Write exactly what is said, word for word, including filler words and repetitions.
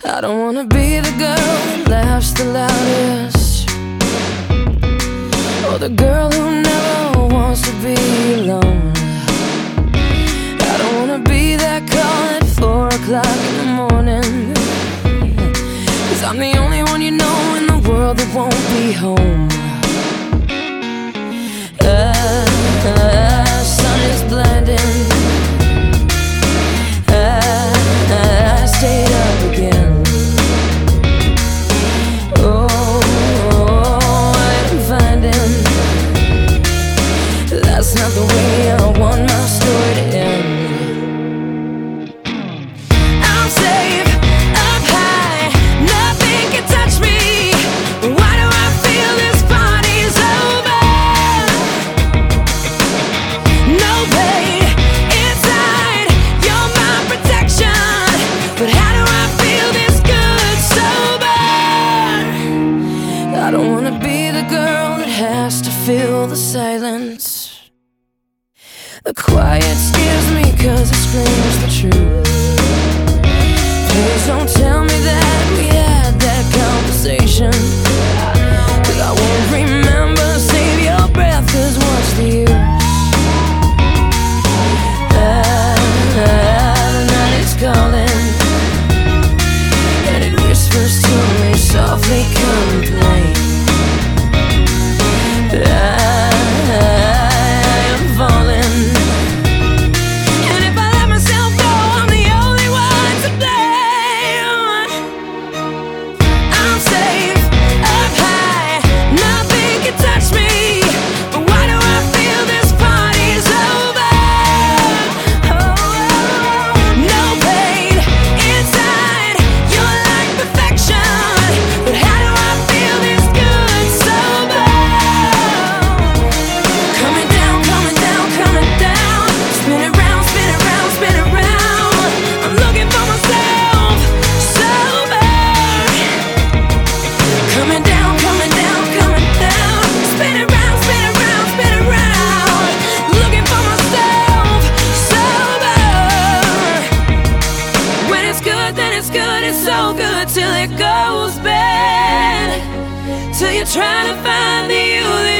I don't wanna be the girl that laughs the loudest, or the girl who never wants to be alone. I don't wanna be that call at four o'clock in the morning, 'cause I'm the only one you know in the world that won't be home. Uh, uh, sun is blinding, uh, I stayed up again. That's not the way I want my story to end. I'm safe up high, nothing can touch me. Why do I feel this party's over? No pain inside, you're my protection. But how do I feel this good sober? I don't wanna be the girl that has to fill the silence. The quiet scares me 'cause it screams the truth. Please don't tell me that we had that conversation, 'cause I won't remember. Save your breath, 'cause what's the use? Ah, ah, the night is calling, and it whispers to me softly, come and play. So good till it goes bad, till you're trying to find the you.